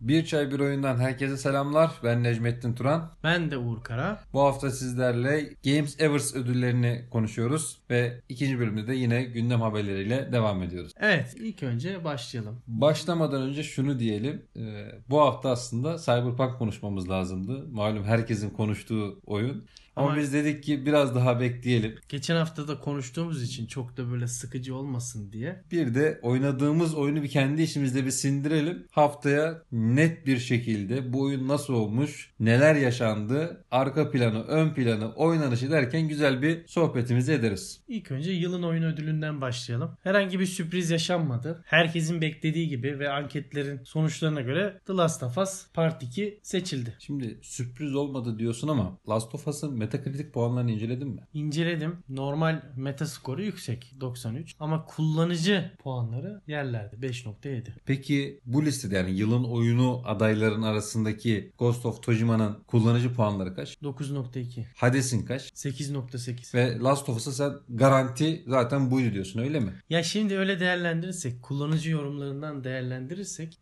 Bir Çay Bir Oyundan herkese selamlar. Ben Necmettin Turan. Ben de Uğur Kara. Bu hafta sizlerle Games Awards ödüllerini konuşuyoruz ve ikinci bölümde de yine gündem haberleriyle devam ediyoruz. Evet, ilk önce başlayalım. Başlamadan önce şunu diyelim. Bu hafta aslında Cyberpunk konuşmamız lazımdı. Malum herkesin konuştuğu oyun. Ama biz dedik ki biraz daha bekleyelim. Geçen hafta da konuştuğumuz için çok da böyle sıkıcı olmasın diye. Bir de oynadığımız oyunu bir kendi işimizde bir sindirelim. Haftaya net bir şekilde bu oyun nasıl olmuş, neler yaşandı, arka planı, ön planı, oynanışı derken güzel bir sohbetimizi ederiz. İlk önce yılın oyun ödülünden başlayalım. Herhangi bir sürpriz yaşanmadı. Herkesin beklediği gibi ve anketlerin sonuçlarına göre The Last of Us Part 2 seçildi. Şimdi sürpriz olmadı diyorsun ama Last of Us'ın Metacritic puanlarını inceledin mi? İnceledim. Normal metaskoru yüksek 93 ama kullanıcı puanları yerlerde 5.7. Peki bu listede yani yılın oyunu adayların arasındaki Ghost of Tsushima'nın kullanıcı puanları kaç? 9.2. Hades'in kaç? 8.8. Ve Last of Us'a sen garanti zaten buydu diyorsun öyle mi? Ya şimdi öyle değerlendirirsek, kullanıcı yorumlarından değerlendirirsek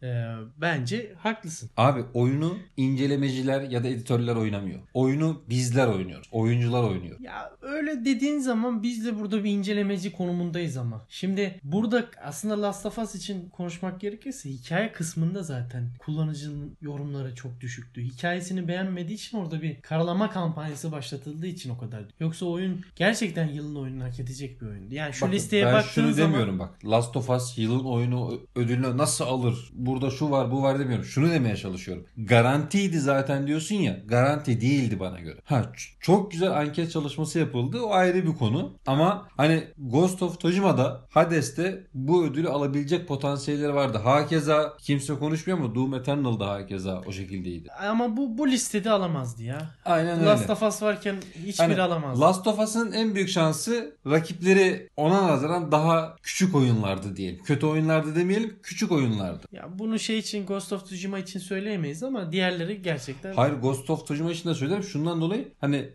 bence haklısın. Abi oyunu incelemeciler ya da editörler oynamıyor. Oyunu bizler oynuyoruz. Oyuncular oynuyor. Ya öyle dediğin zaman biz de burada bir incelemeci konumundayız ama. Şimdi burada aslında Last of Us için konuşmak gerekirse hikaye kısmında zaten kullanıcının yorumları çok düşüktü. Hikayesini beğenmediği için orada bir karalama kampanyası başlatıldığı için o kadar. Yoksa oyun gerçekten yılın oyununu hak edecek bir oyundu. Yani şu Bak, listeye ben baktığın şunu zaman demiyorum bak. Last of Us yılın oyunu ödülünü nasıl alır? Burada şu var bu var demiyorum. Şunu demeye çalışıyorum. Garantiydi zaten diyorsun ya. Garanti değildi bana göre. Çok güzel anket çalışması yapıldı. O ayrı bir konu. Ama hani Ghost of Tsushima'da Hades'te bu ödülü alabilecek potansiyelleri vardı. Hakeza kimse konuşmuyor ama Doom Eternal'da hakeza o şekildeydi. ama bu listede alamazdı ya. Aynen öyle. Last of Us varken hiçbiri Hani alamazdı. Last of Us'ın en büyük şansı rakipleri ona nazaran daha küçük oyunlardı diyelim. Kötü oyunlardı demeyelim, küçük oyunlardı. Ya bunu şey için Ghost of Tsushima için söyleyemeyiz ama diğerleri gerçekten... Hayır, Ghost of Tsushima için de söylerim. Şundan dolayı hani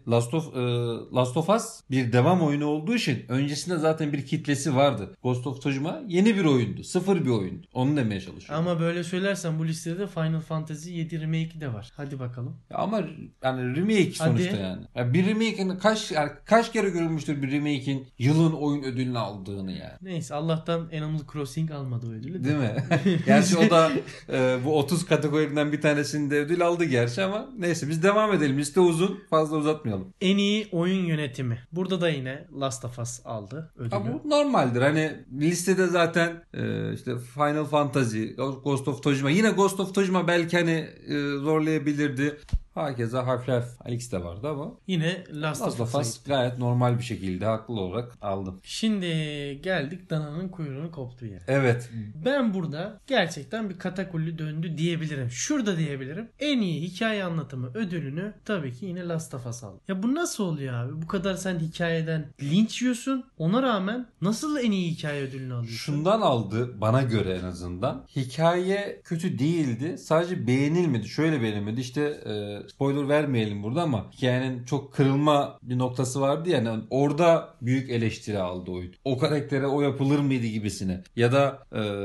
Last of Us bir devam oyunu olduğu için öncesinde zaten bir kitlesi vardı. Ghost of Tsushima yeni bir oyundu. Sıfır bir oyundu. Onu demeye çalışıyorum. Ama böyle söylersen bu listede Final Fantasy 7 Remake de var. Hadi bakalım. Ama yani remake sonuçta Hadi. yani. Ya bir remake'in kaç kere görülmüştür bir remake'in yılın oyun ödülünü aldığını yani. Neyse Allah'tan Animal Crossing almadı o ödülü de. Değil mi? Gerçi o da bu 30 kategoriden bir tanesinde ödül aldı gerçi ama neyse biz devam edelim. Liste uzun. Fazla uzatmayalım. En iyi oyun yönetimi. Burada da yine Last of Us aldı ödülü. Ama bu normaldir. Hani listede zaten işte Final Fantasy, Ghost of Tsushima. Yine Ghost of Tsushima belki hani zorlayabilirdi. Hakeza Half-Life Alyx de vardı ama Yine Last Last of of Us'a Us gitti. gayet normal bir şekilde haklı olarak aldım. Şimdi geldik dananın kuyruğunu koptuğu yere. Evet. Ben burada gerçekten bir katakulli döndü diyebilirim. Şurada diyebilirim. En iyi hikaye anlatımı ödülünü tabii ki yine Last of Us aldı. Ya bu nasıl oluyor abi? Bu kadar sen hikayeden linç yiyorsun. Ona rağmen nasıl en iyi hikaye ödülünü alıyorsun? Şundan aldı bana göre en azından. Hikaye kötü değildi. Sadece beğenilmedi. Şöyle beğenilmedi. İşte spoiler vermeyelim burada ama hikayenin çok kırılma bir noktası vardı ya. Yani orada büyük eleştiri aldı oyun. O karaktere o yapılır mıydı gibisine. Ya da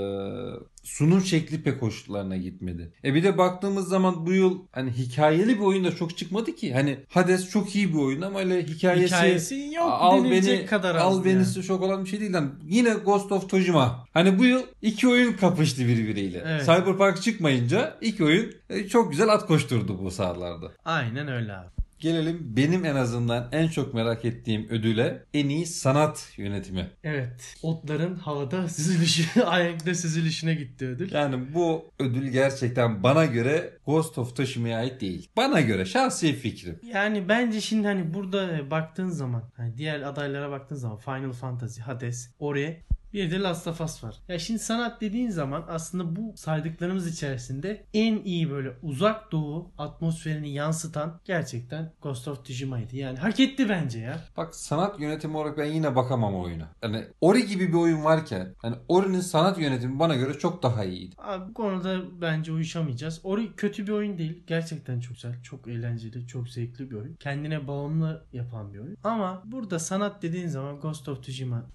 sunum şekli pek hoşlarına gitmedi. Bir de baktığımız zaman bu yıl hani hikayeli bir oyun da çok çıkmadı ki. Hani Hades çok iyi bir oyun ama öyle Hikayesi yok al denilecek beni kadar al azdı beni yani. çok olan bir şey değil. Yani yine Ghost of Tsushima. Hani bu yıl iki oyun kapıştı birbiriyle. Evet. Cyberpunk çıkmayınca iki oyun çok güzel at koşturdu bu sahalarda. Aynen öyle abi. Gelelim benim en azından en çok merak ettiğim ödüle, en iyi sanat yönetimi. Evet. Otların havada süzülüşü, ahenkle süzülüşüne gitti ödül. Yani bu ödül gerçekten bana göre Ghost of Tsushima'ya ait değil. Bana göre şahsi fikrim. Yani bence şimdi hani burada baktığın zaman hani diğer adaylara baktığın zaman Final Fantasy, Hades, Ori bir de Last of Us var. Ya şimdi sanat dediğin zaman aslında bu saydıklarımız içerisinde en iyi böyle uzak doğu atmosferini yansıtan gerçekten Ghost of Tsushima'ydı. Yani hak etti bence ya. Bak sanat yönetimi olarak ben yine bakamam oyuna. Yani Ori gibi bir oyun varken hani Ori'nin sanat yönetimi bana göre çok daha iyiydi. Abi bu konuda bence uyuşamayacağız. Ori kötü bir oyun değil. Gerçekten çok güzel, çok eğlenceli, çok zevkli bir oyun. Kendine bağımlı yapan bir oyun. Ama burada sanat dediğin zaman Ghost of Tsushima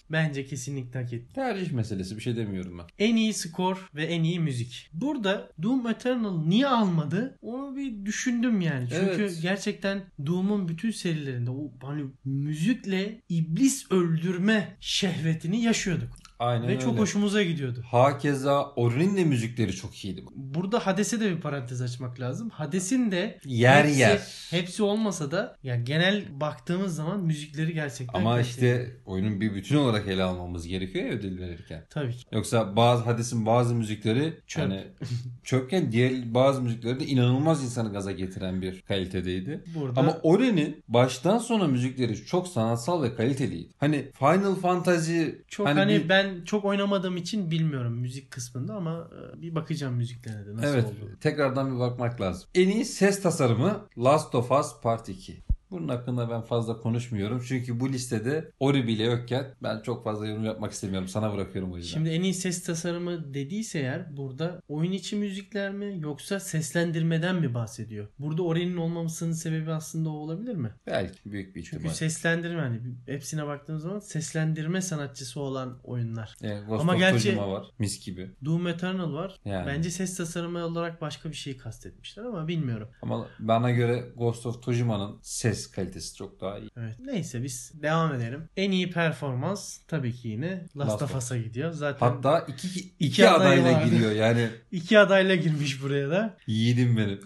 Bence kesinlikle hak etti. Tercih meselesi, bir şey demiyorum ben. En iyi skor ve en iyi müzik. Burada Doom Eternal niye almadı? Onu bir düşündüm yani. Çünkü Evet. gerçekten Doom'un bütün serilerinde o hani müzikle iblis öldürme şehvetini yaşıyorduk. Aynen Ve öyle. çok hoşumuza gidiyordu. Hakeza Ori'nin de müzikleri çok iyiydi. Burada Hades'e de bir parantez açmak lazım. Hades'in de Yer yer. hepsi olmasa da yani genel baktığımız zaman müzikleri gerçekten Ama kaliteli. işte oyunun bir bütün olarak ele almamız gerekiyor ya ödül verirken. Tabii ki. Yoksa Hades'in bazı müzikleri Çöp. hani çöpken diğer bazı müzikleri de inanılmaz insanı gaza getiren bir kalitedeydi. Burada Ama Ori'nin baştan sona müzikleri çok sanatsal ve kaliteliydi. Hani Final Fantasy çok ben çok oynamadığım için bilmiyorum müzik kısmında ama bir bakacağım müziklerine de nasıl evet, oldu. tekrardan bir bakmak lazım. En iyi ses tasarımı Last of Us Part 2. Bunun hakkında ben fazla konuşmuyorum. Çünkü bu listede Ori bile yokken ben çok fazla yorum yapmak istemiyorum. Sana bırakıyorum o yüzden. Şimdi en iyi ses tasarımı dediyse eğer burada oyun içi müzikler mi yoksa seslendirmeden mi bahsediyor? Burada Ori'nin olmamasının sebebi aslında o olabilir mi? Belki büyük bir Çünkü ihtimal. seslendirme hani hepsine baktığımız zaman seslendirme sanatçısı olan oyunlar. Yani Ghost Ama of gerçi Tsushima var. Mis gibi. Doom Eternal var. Yani. Bence ses tasarımı olarak başka bir şey kastetmişler ama bilmiyorum. Ama bana göre Ghost of Tsushima'nın ses kalitesi çok daha iyi. Evet. Neyse biz devam edelim. En iyi performans tabii ki yine Last of Us'a gidiyor. Zaten Hatta iki adayı adayla vardı. giriyor. Yani 2 adayla girmiş buraya da. yiğidim benim.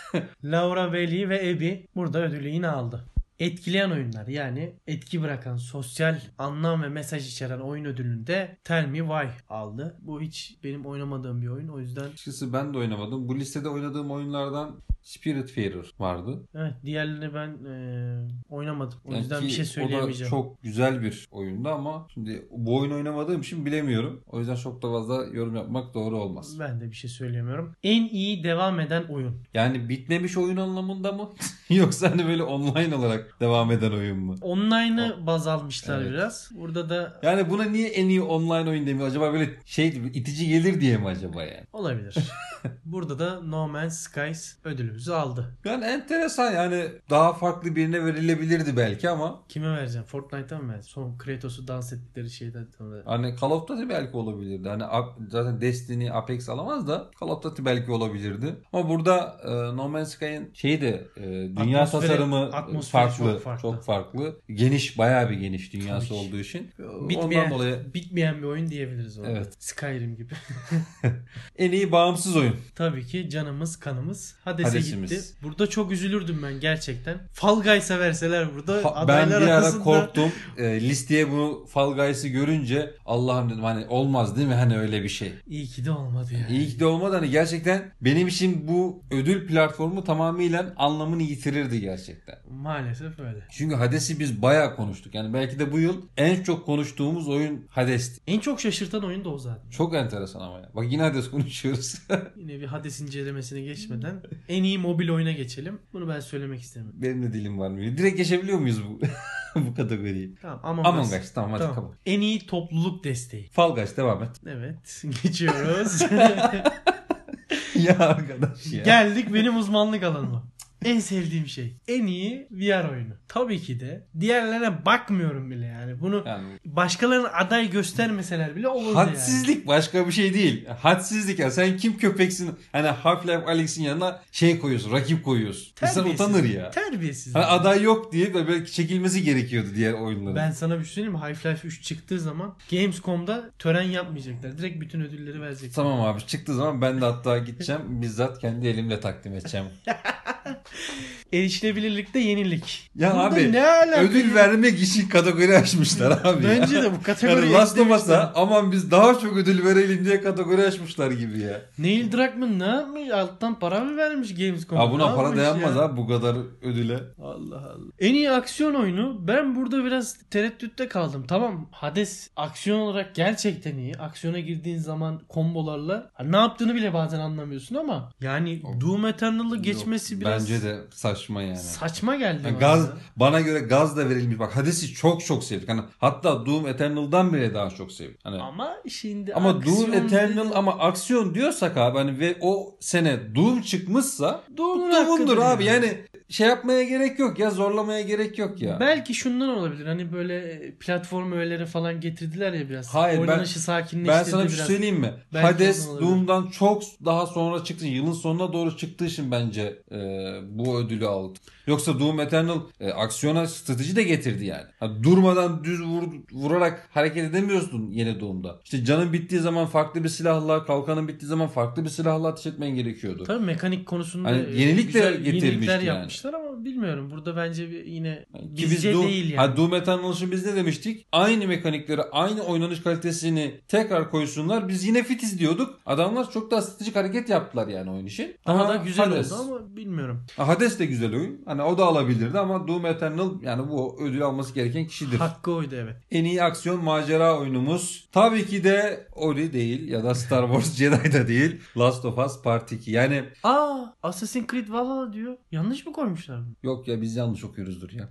Laura Bailey ve Abby burada ödülü yine aldı. Etkileyen oyunlar yani etki bırakan sosyal anlam ve mesaj içeren oyun ödülünü de Tell Me Why aldı. Bu hiç benim oynamadığım bir oyun o yüzden. Açıkçası ben de oynamadım. Bu listede oynadığım oyunlardan Spiritfarer vardı. Evet diğerlerini ben oynamadım. O yüzden ki bir şey o da söyleyemeyeceğim. çok güzel bir oyundu ama şimdi bu oyunu oynamadığım için bilemiyorum. O yüzden çok da fazla yorum yapmak doğru olmaz. Ben de bir şey söyleyemiyorum. En iyi devam eden oyun. Yani bitmemiş oyun anlamında mı? Yoksa hani böyle online olarak devam eden oyun mu? Online'ı baz almışlar Evet. biraz. Burada da Yani buna niye en iyi online oyun demiyor? Acaba böyle itici gelir diye mi acaba yani? olabilir. Burada da No Man's Skies ödülümüzü aldı. Yani enteresan, yani daha farklı birine verilebilirdi belki ama Kime vereceğim? Fortnite'a mı vereceğim? Son Kratos'u dans ettikleri şeyden sonra. hani Call of Duty belki olabilirdi. Hani zaten Destiny, Apex alamaz da Call of Duty belki olabilirdi. Ama burada No Man's Sky'ın dünya Atmosferi- tasarımı atmosferi farklı. çok Çok farklı. Geniş, bayağı bir geniş dünyası Tabii ki. olduğu için. Ondan Bitmeyen, dolayı bitmeyen bir oyun diyebiliriz orada. Evet. Skyrim gibi. en iyi bağımsız oyun. Tabii ki canımız kanımız Hades'e Hades'imiz. gitti. Burada çok üzülürdüm ben gerçekten. Fall Guys'a verseler burada Ben adaylar bir ara arasında. korktum. Listeye bu Fall Guys'ı görünce Allah'ım dedim, hani olmaz değil mi hani öyle bir şey. İyi ki de olmadı yani. İyi ki de olmadı, hani gerçekten benim için bu ödül platformu tamamıyla anlamını yitirirdi gerçekten. Maalesef öyle. Çünkü Hades'i biz bayağı konuştuk. Yani belki de bu yıl en çok konuştuğumuz oyun Hades'ti. En çok şaşırtan oyun da o zaten. Çok enteresan ama ya. Bak yine Hades konuşuyoruz. Yine bir Hades incelemesine geçmeden en iyi mobil oyuna geçelim. Bunu ben söylemek istemiyorum. Benim de dilim varmıyor. Direkt geçebiliyor muyuz bu bu kategoriyi? Tamam Among Us. Tamam hadi Tamam. kabul. En iyi topluluk desteği. Fall Guys devam et. Evet. Geçiyoruz. Ya arkadaş ya. Geldik benim uzmanlık alanıma. En sevdiğim şey. En iyi VR oyunu. Tabii ki de. Diğerlerine bakmıyorum bile yani. Bunu Yani başkalarının aday göstermeseler bile olur yani. hadsizlik başka bir şey değil. Hadsizlik ya. Sen kim köpeksin? Hani Half-Life Alyx'in yanına koyuyorsun, rakip koyuyorsun. İnsan Terbiyesiz. utanır ya. Terbiyesiz. Hani aday yok diye böyle çekilmesi gerekiyordu diğer oyunların. Ben sana bir şey söyleyeyim mi? Half-Life 3 çıktığı zaman Gamescom'da tören yapmayacaklar. Direkt bütün ödülleri verecekler. Tamam abi, çıktığı zaman ben de hatta gideceğim. Bizzat kendi elimle takdim edeceğim. Erişilebilirlikte yenilik. Ya Burada abi, ne alaka ödül ya? vermek için kategori açmışlar abi. Bence ya. de bu kategori Yani Last of eklemişler. Us'a aman biz daha çok ödül verelim diye kategori açmışlar gibi ya. Neil Druckmann ne yapmış? Alttan para mı vermiş Gamescom'a? Ya buna Ne para yapmış dayanmaz ya? abi bu kadar ödüle. Allah Allah. En iyi aksiyon oyunu, ben burada biraz tereddütte kaldım. Tamam, Hades aksiyon olarak gerçekten iyi. Aksiyona girdiğin zaman kombolarla ne yaptığını bile bazen anlamıyorsun ama yani Doom Eternal'ı geçmesi Yok, biraz bence de saçma yani. saçma geldi Yani bana. bana göre gaz da verilmiş. Bak Hades'i çok sevdik. Hani hatta Doom Eternal'dan bile daha çok sevdik. Hani Ama şimdi ama aksiyon Doom Eternal dedi- ama aksiyon diyorsak abi hani ve o sene Doom çıkmışsa Doom'un Doom'undur hakkıdır abi. Yani şey yapmaya gerek yok ya, zorlamaya gerek yok ya. Belki şundan olabilir. Hani böyle platform öğeleri falan getirdiler ya biraz. Hayır, Oynanışı sakinleştirdi ben sana bir şey biraz. söyleyeyim mi? Belki Hades ondan olabilir. Doom'dan çok daha sonra çıktı. Yılın sonuna doğru çıktığı için bence bu ödülü aldı. Yoksa Doom Eternal aksiyona strateji de getirdi yani. Hani durmadan düz vurarak hareket edemiyorsun yeni Doom'da. İşte canın bittiği zaman farklı bir silahla, kalkanın bittiği zaman farklı bir silahla ateş etmen gerekiyordu. Tabii mekanik konusunda Hani yenilik de güzel getirmişti yenilikler yani. yapmışlar ama bilmiyorum. Burada bence yine Ki bizce Doom, değil yani. Doom Eternal için biz ne demiştik? Aynı mekanikleri, aynı oynanış kalitesini tekrar koysunlar. Biz yine fitiz diyorduk. Adamlar çok daha stratejik hareket yaptılar yani oyun için. Daha Ama da güzel Hades. oldu ama bilmiyorum. Hades de güzel oyun. Hani o da alabilirdi ama Doom Eternal yani bu ödül alması gereken kişidir. Hakkı oydu evet. En iyi aksiyon macera oyunumuz tabii ki de Ori değil ya da Star Wars Jedi da değil. Last of Us Part 2. Yani Assassin's Creed Valhalla diyor. Yanlış mı koymuşlar bunu? yok ya, biz yanlış okuyoruzdur ya.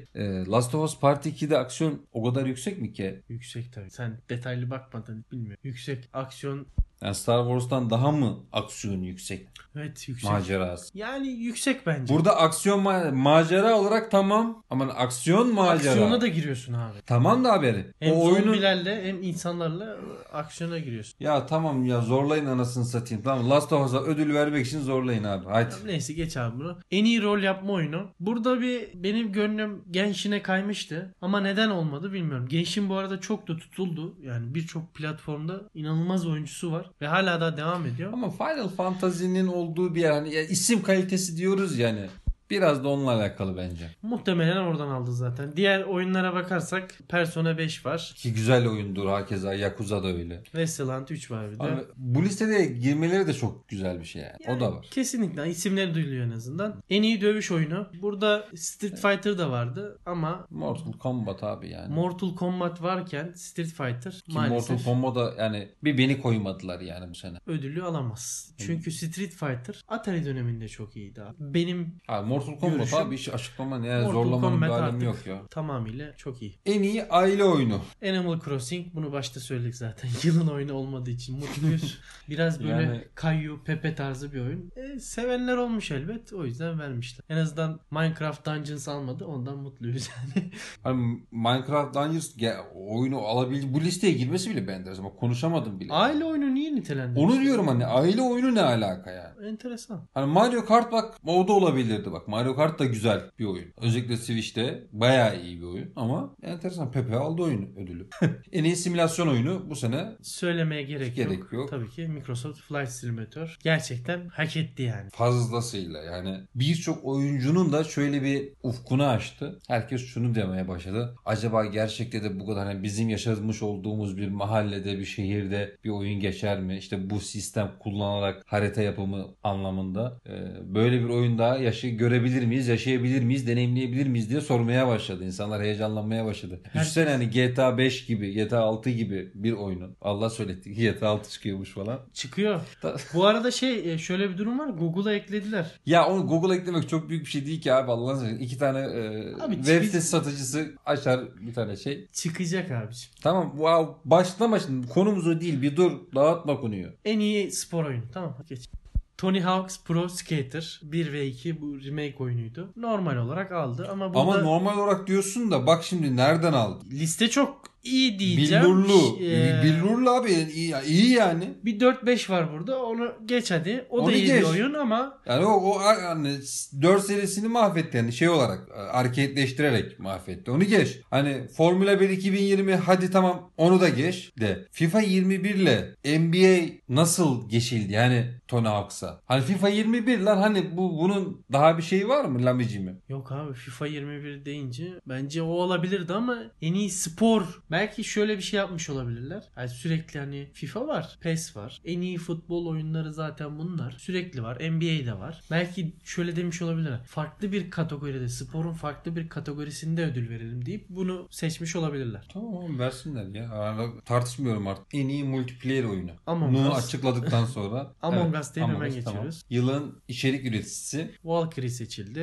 Last of Us Part 2'de aksiyon o kadar yüksek mi ki? Yüksek tabii. Sen detaylı bakmadın bilmiyorum. Yüksek aksiyon. Yani Star Wars'tan daha mı aksiyon yüksek? Evet yüksek. Macerası. Yani yüksek bence. Burada aksiyon macera olarak tamam ama aksiyon macera. Aksiyona da giriyorsun abi. Tamam da haberi. Hem O oyunun zombilerle hem insanlarla aksiyona giriyorsun. ya tamam ya, zorlayın anasını satayım. Tamam, Last of Us'a ödül vermek için zorlayın abi. Haydi. Neyse geç abi bunu. En iyi rol yapma oyunu. Burada benim gönlüm Genshin'e kaymıştı. Ama neden olmadı bilmiyorum. Genshin bu arada çok da tutuldu. Yani birçok platformda inanılmaz oyuncusu var. Ve hala da devam ediyor. Ama Final Fantasy'nin olduğu bir yer, hani ya isim kalitesi diyoruz yani. Biraz da onunla alakalı bence. Muhtemelen oradan aldı zaten. Diğer oyunlara bakarsak Persona 5 var. Ki güzel oyundur hakeza, Yakuza da öyle. Wasteland 3 var bir de. Abi, bu listede girmeleri de çok güzel bir şey yani. O da var. Kesinlikle isimleri duyuluyor en azından. En iyi dövüş oyunu. Burada Street Fighter da vardı ama Mortal Kombat abi yani. Mortal Kombat varken Street Fighter Ki maalesef Mortal Kombat'a yani bir beni koymadılar yani bu sene. ödülü alamaz. Çünkü Street Fighter Atari döneminde çok iyiydi abi. Benim Abi Mortal Kombat görüşüm, abi hiç açıklama ne yani, Mortal zorlamanın bir Kombat alemi artık yok ya. tamamıyla çok iyi. En iyi aile oyunu. Animal Crossing, bunu başta söyledik zaten. Yılın oyunu olmadığı için mutluyuz. Biraz böyle Yani- Caillou, Pepe tarzı bir oyun. Sevenler olmuş elbet. O yüzden vermişler. En azından Minecraft Dungeons almadı. Ondan mutluyuz yani. Hani Minecraft Dungeons oyunu alabildi. Bu listeye girmesi bile ben ama konuşamadım bile. Aile oyunu niye nitelendirmiş? Onu diyorum, hani aile oyunu ne alaka yani? Enteresan. Hani Mario Kart bak, o da olabilirdi bak. Mario Kart da güzel bir oyun. Özellikle Switch'te bayağı iyi bir oyun ama enteresan, Pepe aldı oyunu ödülü. En iyi simülasyon oyunu bu sene Söylemeye gerek yok. Tabii ki Microsoft Flight Simulator gerçekten hak etti yani. fazlasıyla yani birçok oyuncunun da şöyle bir ufkunu açtı. Herkes şunu demeye başladı. Acaba gerçekte de bu kadar hani bizim yaşamış olduğumuz bir mahallede, bir şehirde bir oyun geçer mi? İşte bu sistem kullanarak harita yapımı anlamında böyle bir oyun daha görebilir miyiz, yaşayabilir miyiz, deneyimleyebilir miyiz diye sormaya başladı. İnsanlar heyecanlanmaya başladı. Düşünsene hani GTA 5 gibi, GTA 6 gibi bir oyunun. Allah söyletti. GTA 6 çıkıyormuş falan. Çıkıyor. Bu arada şöyle bir durum var. Google'a eklediler. Ya onu Google'a eklemek çok büyük bir şey değil ki abi, Allah'ın izniyle. 2 tane Abi web sitesi satıcısı açar bir tane şey. Çıkacak abiciğim. Tamam, başlama şimdi. Konumuz o değil. Bir dur. Dağıtma konuyu. En iyi spor oyunu. Tamam geç. Tony Hawk's Pro Skater 1 ve 2 bu remake oyunuydu. Normal olarak aldı ama burada Ama normal olarak diyorsun da bak şimdi nereden aldın? liste çok iyi diyeceğim. Billurlu. Ee, Billurlu abi. İyi yani. Bir 4-5 var burada. Onu geç hadi. O da Onu iyi geç. bir oyun ama Yani o yani 4 serisini mahvetti yani şey olarak arcade'leştirerek mahvetti. Onu geç. Hani Formula 1 2020 hadi tamam, onu da geç de. FIFA 21 ile NBA nasıl geçildi yani Tony Hawk'sa? Hani FIFA 21 lan, hani bunun daha bir şeyi var mı Lamici mi? yok abi FIFA 21 deyince bence o olabilirdi ama en iyi spor belki şöyle bir şey yapmış olabilirler. Yani sürekli hani FIFA var, PES var. En iyi futbol oyunları zaten bunlar. Sürekli var. NBA de var. Belki şöyle demiş olabilirler. Farklı bir kategoride, sporun farklı bir kategorisinde ödül verelim deyip bunu seçmiş olabilirler. Tamam, versinler ya. Tartışmıyorum artık. En iyi multiplayer oyunu. Among Bunu Us. açıkladıktan sonra Among Us deyip Among hemen Us, tamam. geçiyoruz. Yılın içerik üreticisi. Valkyrie seçildi.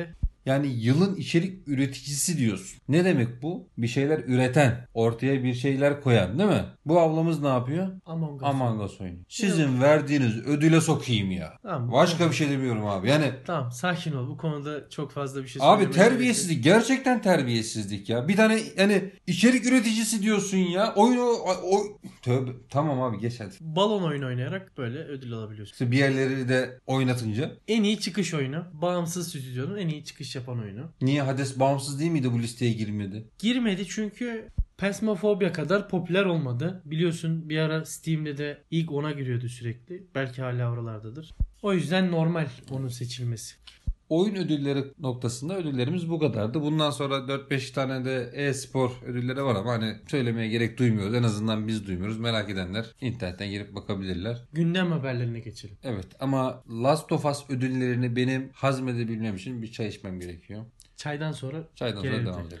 Yani yılın içerik üreticisi diyorsun. Ne demek bu? Bir şeyler üreten, ortaya bir şeyler koyan, değil mi? Bu ablamız ne yapıyor? Among Us. Among Us oynuyor. Sizin verdiğiniz ödüle sokayım ya. Tamam, Başka bir şey demiyorum abi. Yani tamam, sakin ol. Bu konuda çok fazla bir şey abi söylemeye terbiyesizlik. Gerçekten terbiyesizlik ya. Bir tane yani içerik üreticisi diyorsun ya. Oyun Tövbe. Tamam abi geç hadi. balon oyunu oynayarak böyle ödül alabiliyorsun. İşte bir yerleri de oynatınca. En iyi çıkış oyunu. Bağımsız stüdyonun en iyi çıkış yapan oyunu. Niye Hades bağımsız değil miydi bu listeye girmedi? Girmedi çünkü Phasmophobia kadar popüler olmadı. Biliyorsun bir ara Steam'de de ilk 10'a giriyordu sürekli. Belki hala oralardadır. O yüzden normal onun seçilmesi. Oyun ödülleri noktasında ödüllerimiz bu kadardı. Bundan sonra 4-5 tane de e-spor ödülleri var ama hani söylemeye gerek duymuyoruz. En azından biz duymuyoruz. Merak edenler internetten girip bakabilirler. Gündem haberlerine geçelim. Evet ama Last of Us ödüllerini benim hazmedebilmem için bir çay içmem gerekiyor. Çaydan sonra Çaydan sonra gelelim devam tekrar. edelim.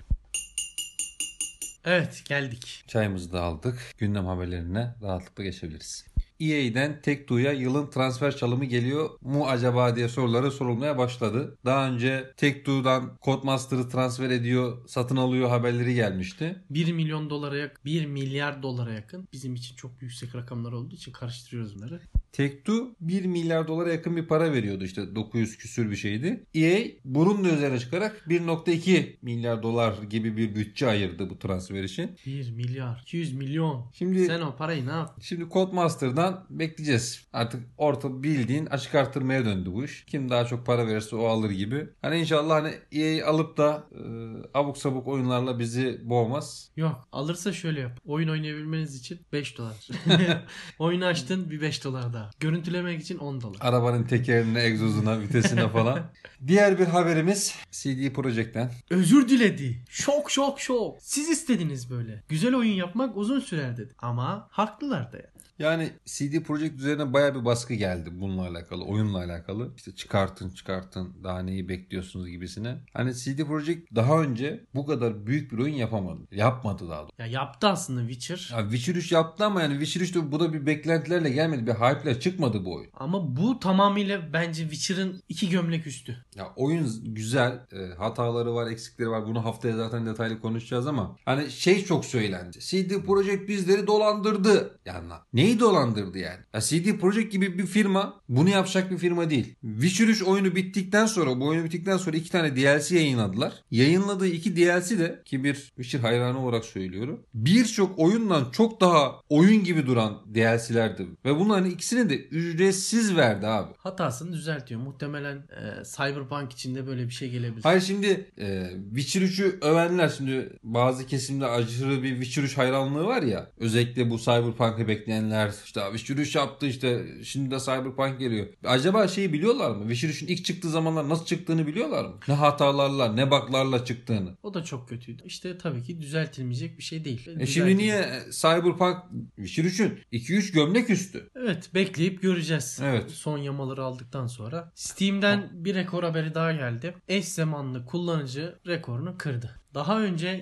Evet, geldik. Çayımızı da aldık. Gündem haberlerine rahatlıkla geçebiliriz. EA'den Take-Two'ya yılın transfer çalımı geliyor mu acaba diye soruları sorulmaya başladı. Daha önce Take-Two'dan Codemaster'ı transfer ediyor, satın alıyor haberleri gelmişti. 1 milyon dolara yakın, 1 milyar dolara yakın. Bizim için çok yüksek rakamlar olduğu için karıştırıyoruz bunları. Take-Two 1 milyar dolara yakın bir para veriyordu, işte 900 küsür bir şeydi. EA bunun da üzerine çıkarak 1.2 milyar dolar gibi bir bütçe ayırdı bu transfer için. 1 milyar, 200 milyon. Şimdi Sen o parayı ne yaptın? Şimdi Codemaster'dan bekleyeceğiz. Artık orta bildiğin açık artırmaya döndü bu iş. Kim daha çok para verirse o alır gibi. Hani inşallah hani EA alıp da abuk sabuk oyunlarla bizi boğmaz. Yok. Alırsa şöyle yap. Oyun oynayabilmeniz için 5 dolar. Oyunu açtın, bir 5 dolar daha. Görüntülemek için 10 dolar. Arabanın tekerine, egzozuna, vitesine falan. Diğer bir haberimiz CD Projekt'ten. Özür diledi. Şok şok şok. Siz istediniz böyle. Güzel oyun yapmak uzun sürer dedi. Ama haklılar da yani. Yani CD Projekt üzerine baya bir baskı geldi bununla alakalı, oyunla alakalı. İşte çıkartın daha neyi bekliyorsunuz gibisine. Hani CD Projekt daha önce bu kadar büyük bir oyun yapamadı. Yapmadı daha doğrusu. Ya yaptı aslında Witcher. Ya Witcher 3 yaptı ama yani Witcher 3 de bu da bir beklentilerle gelmedi. Bir hype'le çıkmadı bu oyun. Ama bu tamamıyla bence Witcher'ın 2 gömlek üstü. Ya oyun güzel. Hataları var, eksikleri var. Bunu haftaya zaten detaylı konuşacağız ama hani şey çok söylendi. CD Projekt bizleri dolandırdı. Yani neyi dolandırdı yani? Ya CD Projekt gibi bir firma bunu yapacak bir firma değil. Witcher 3 oyunu bittikten sonra, bu oyunu bittikten sonra 2 tane DLC yayınladılar. Yayınladığı 2 DLC de, ki bir Witcher hayranı olarak söylüyorum, birçok oyundan çok daha oyun gibi duran DLC'lerdi. Ve bunların ikisini de ücretsiz verdi abi. Hatasını düzeltiyor. Muhtemelen Cyberpunk içinde böyle bir şey gelebilir. Hayır şimdi Witcher 3'ü övenler, şimdi bazı kesimde aşırı bir Witcher 3 hayranlığı var ya, özellikle bu Cyberpunk'ı bekleyenler, işte Witcher 3 yaptı, işte şimdi de Cyberpunk geliyor. Acaba şeyi biliyorlar mı? Witcher 3'ün ilk çıktığı zamanlar nasıl çıktığını biliyorlar mı? Ne hatalarla, ne bug'larla çıktığını. O da çok kötüydü. İşte tabii ki düzeltilmeyecek bir şey değil. Şimdi niye Cyberpunk Witcher 3'ün 2-3 gömlek üstü? Evet, bekleyip göreceğiz. Evet. Son yamaları aldıktan sonra. Steam'den bir rekor haberi daha geldi. Eş zamanlı kullanıcı rekorunu kırdı. Daha önce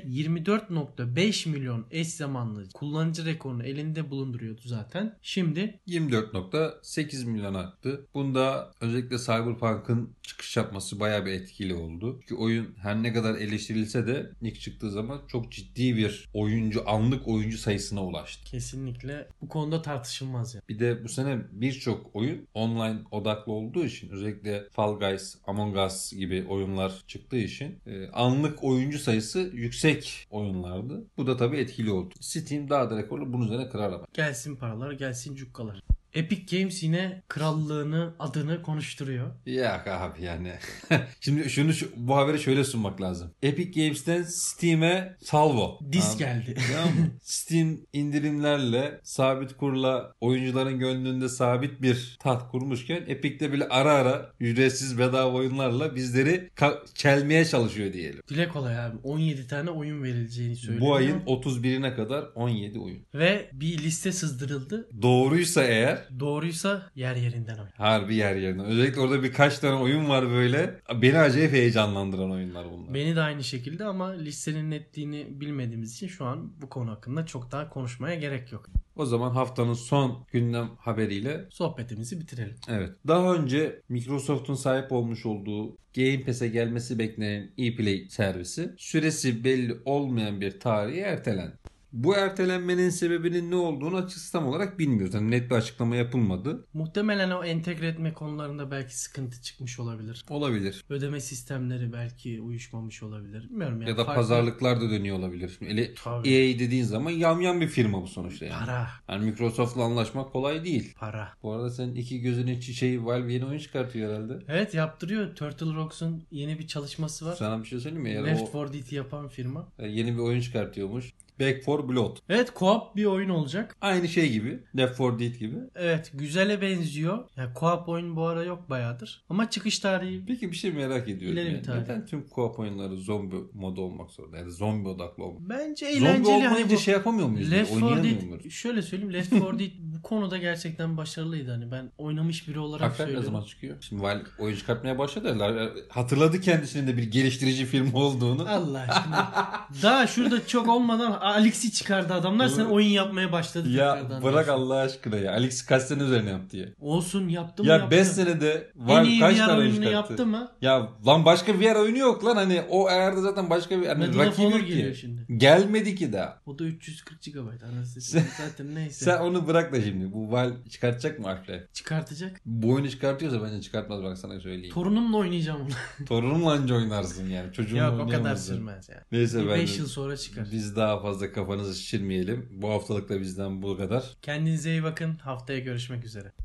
24.5 milyon eş zamanlı kullanıcı rekorunu elinde bulunduruyordu zaten. Şimdi 24.8 milyon arttı. Bunda özellikle Cyberpunk'ın çıkış yapması bayağı bir etkili oldu. Çünkü oyun her ne kadar eleştirilse de ilk çıktığı zaman çok ciddi bir anlık oyuncu sayısına ulaştı. kesinlikle bu konuda tartışılmaz yani. Bir de bu sene birçok oyun online odaklı olduğu için, özellikle Fall Guys, Among Us gibi oyunlar çıktığı için anlık oyuncu sayısı yüksek oyunlardı. Bu da tabii etkili oldu. Steam daha da rekorlu, bunun üzerine kırar ama. Gelsin paralar, gelsin cukkalar. Epic Games yine krallığını, adını konuşturuyor. Ya abi yani. Şimdi bu haberi şöyle sunmak lazım. Epic Games'ten Steam'e salvo. Dis geldi. Tamam mı? Steam indirimlerle, sabit kurla, oyuncuların gönlünde sabit bir taht kurmuşken Epic'te bile ara ara ücretsiz bedava oyunlarla bizleri çelmeye çalışıyor diyelim. Dile kolay abi. 17 tane oyun verileceğini söylüyor. Bu ayın 31'ine kadar 17 oyun. Ve bir liste sızdırıldı. Doğruysa eğer Doğruysa yer yerinden oynar. Harbi yer yerine. Özellikle orada birkaç tane oyun var böyle. Beni acayip heyecanlandıran oyunlar bunlar. Beni de aynı şekilde ama listenin netliğini bilmediğimiz için şu an bu konu hakkında çok daha konuşmaya gerek yok. O zaman haftanın son gündem haberiyle Sohbetimizi bitirelim. evet. Daha önce Microsoft'un sahip olmuş olduğu Game Pass'e gelmesi beklenen ePlay servisi süresi belli olmayan bir tarihe ertelendi. Bu ertelenmenin sebebinin ne olduğunu açıkçası tam olarak bilmiyoruz. Yani net bir açıklama yapılmadı. Muhtemelen o entegre etme konularında belki sıkıntı çıkmış olabilir. Olabilir. Ödeme sistemleri belki uyuşmamış olabilir. Bilmiyorum Ya da pazarlıklar da dönüyor olabilir. Şimdi Tabii. EA dediğin zaman yamyam bir firma bu sonuçta yani. Para. Yani Microsoft'la anlaşmak kolay değil. Para. Bu arada senin iki gözünün içi Valve yeni oyun çıkartıyor herhalde. Evet yaptırıyor. Turtle Rocks'un yeni bir çalışması var. Sana bir şey söyleyeyim mi? Eğer Left 4 Dead yapan firma. yeni bir oyun çıkartıyormuş. Back 4 Blood. Evet co-op bir oyun olacak. Aynı şey gibi. Left 4 Dead gibi. Evet güzele benziyor. Yani co-op oyun bu ara yok bayağıdır. Ama çıkış tarihi Peki bir şey merak ediyorum. İleri bir Yani. tarih. Neden tüm co-op oyunları zombi modu olmak zorunda? Yani zombi odaklı olmak. bence Zombi eğlenceli. olmayınca Hani bu şey yapamıyor muyuz? Left 4 Oynayamıyor Dead muyuz? şöyle söyleyeyim Left 4 Dead bu konuda gerçekten başarılıydı. Hani ben oynamış biri olarak Hakikaten ne söylüyorum. zaman çıkıyor? Şimdi Valve oyun çıkartmaya başladılar. Hatırladı kendisinin de bir geliştirici firma olduğunu. Allah aşkına. Daha şurada çok olmadan Alex'i çıkardı adamlar. Sen oyun yapmaya başladı Ya tekrardan bırak diyorsun. Allah aşkına ya. Alex kaç sene üzerine yaptı ya. Olsun yaptı mı Ya yaptı. 5 senede En Valve iyi kaç VR tane oyun oyununu çıkarttı? yaptı mı? Ya lan başka VR oyunu yok lan, hani o ayarda zaten başka bir hani Medal of rakibi Honor yok geliyor ki. şimdi. Gelmedi ki daha. O da 340 GB. Anasını satayım. Zaten neyse. Sen onu bırak da şimdi. Bu Valve çıkartacak mı Half-Life? Çıkartacak. Bu oyunu çıkartıyorsa bence çıkartmaz, bak sana söyleyeyim. Torunumla oynayacağım onu. Torunumla anca oynarsın yani. Çocuğunla Yok o kadar oynayamazsın. sürmez yani. Neyse Bir ben 5 yıl sonra çıkar. biz daha fazla kafanızı şişirmeyelim. Bu haftalık da bizden bu kadar. Kendinize iyi bakın. Haftaya görüşmek üzere.